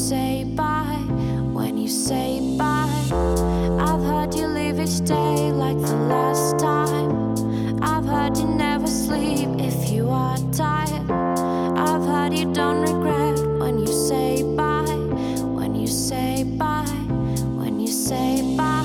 say bye, when you say bye. I've heard you leave each day like the last time. I've heard you never sleep if you are tired. I've heard you don't regret when you say bye, when you say bye, when you say bye.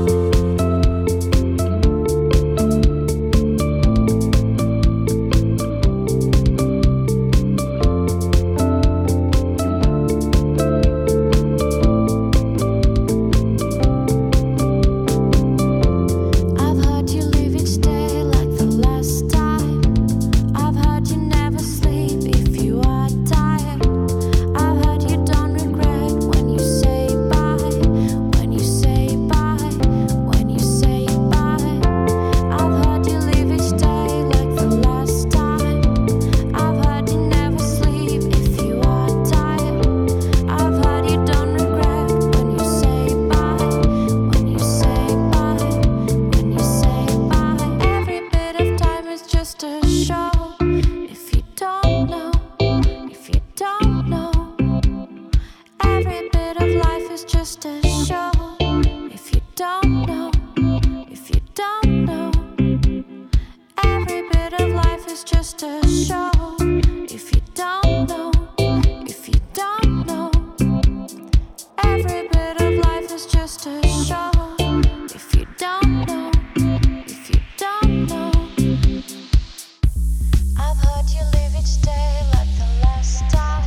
Just a show. If you don't know, if you don't know, every bit of life is just a show. If you don't know, if you don't know, every bit of life is just a show. If you don't know, if you don't know, I've heard you live each day like the last time.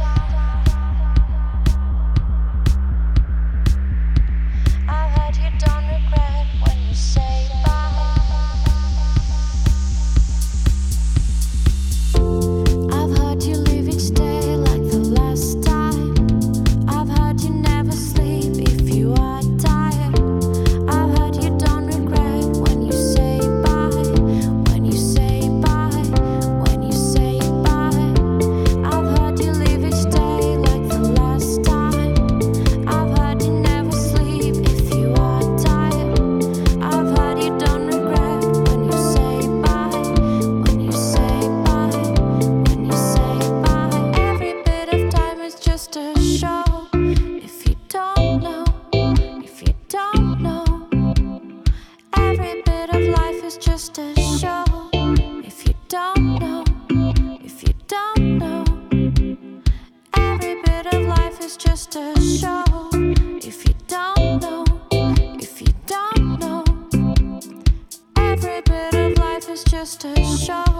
Just a show. If you don't know, if you don't know, every bit of life is just a show. If you don't know, if you don't know, every bit of life is just a show.